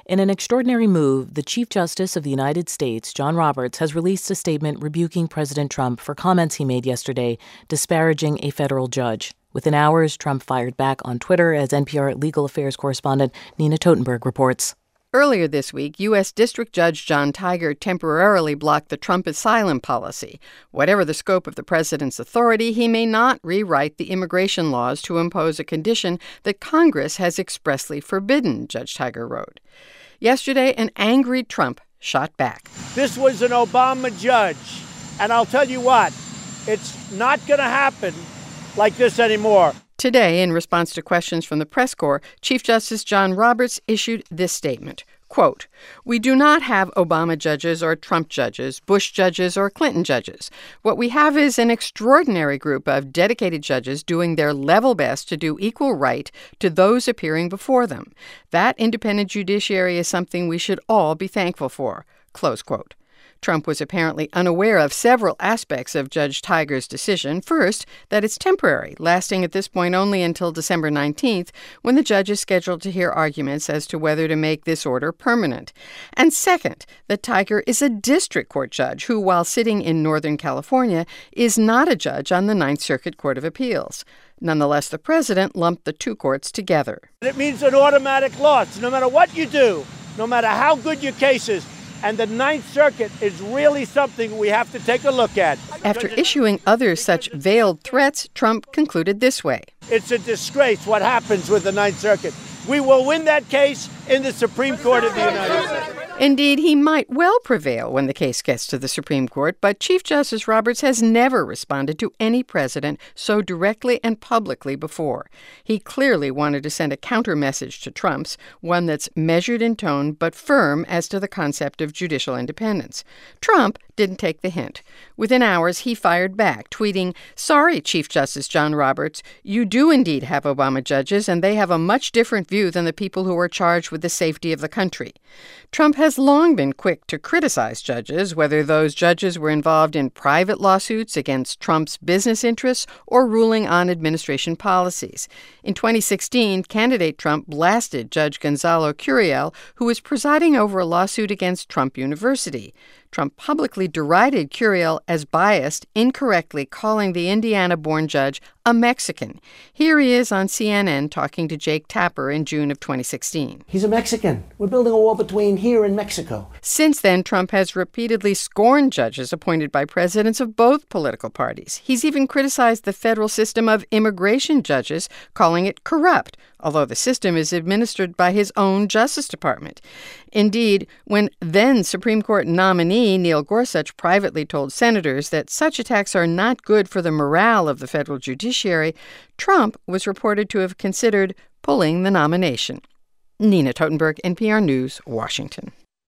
In an extraordinary move, the Chief Justice of the United States, John Roberts, has released a statement rebuking President Trump for comments he made yesterday disparaging a federal judge. Within hours, Trump fired back on Twitter, as NPR legal affairs correspondent Nina Totenberg reports. Earlier this week, U.S. District Judge John Tiger temporarily blocked the Trump asylum policy. Whatever the scope of the president's authority, he may not rewrite the immigration laws to impose a condition that Congress has expressly forbidden, Judge Tiger wrote. Yesterday, an angry Trump shot back. This was an Obama judge, and I'll tell you what, it's not going to happen like this anymore. Today, in response to questions from the press corps, Chief Justice John Roberts issued this statement, quote, "We do not have Obama judges or Trump judges, Bush judges or Clinton judges. What we have is an extraordinary group of dedicated judges doing their level best to do equal right to those appearing before them. That independent judiciary is something we should all be thankful for," close quote. Trump was apparently unaware of several aspects of Judge Tiger's decision. First, that it's temporary, lasting at this point only until December 19th, when the judge is scheduled to hear arguments as to whether to make this order permanent. And second, that Tiger is a district court judge who, while sitting in Northern California, is not a judge on the Ninth Circuit Court of Appeals. Nonetheless, the president lumped the two courts together. It means an automatic loss. No matter what you do, no matter how good your case is, and the Ninth Circuit is really something we have to take a look at. After issuing other such veiled threats, Trump concluded this way. It's a disgrace what happens with the Ninth Circuit. We will win that case in the Supreme Court of the United States. Indeed, he might well prevail when the case gets to the Supreme Court, but Chief Justice Roberts has never responded to any president so directly and publicly before. He clearly wanted to send a counter message to Trump's, one that's measured in tone but firm as to the concept of judicial independence. Trump didn't take the hint. Within hours, he fired back, tweeting, "Sorry, Chief Justice John Roberts, you do indeed have Obama judges, and they have a much different view than the people who are charged with the safety of the country." Trump has long been quick to criticize judges, whether those judges were involved in private lawsuits against Trump's business interests or ruling on administration policies. In 2016, candidate Trump blasted Judge Gonzalo Curiel, who was presiding over a lawsuit against Trump University. Trump publicly derided Curiel as biased, incorrectly calling the Indiana-born judge a Mexican. Here he is on CNN talking to Jake Tapper in June of 2016. He's a Mexican. We're building a wall between here and Mexico. Since then, Trump has repeatedly scorned judges appointed by presidents of both political parties. He's even criticized the federal system of immigration judges, calling it corrupt, although the system is administered by his own Justice Department. Indeed, when then Supreme Court nominee Neil Gorsuch privately told senators that such attacks are not good for the morale of the federal judiciary, Trump was reported to have considered pulling the nomination. Nina Totenberg, NPR News, Washington.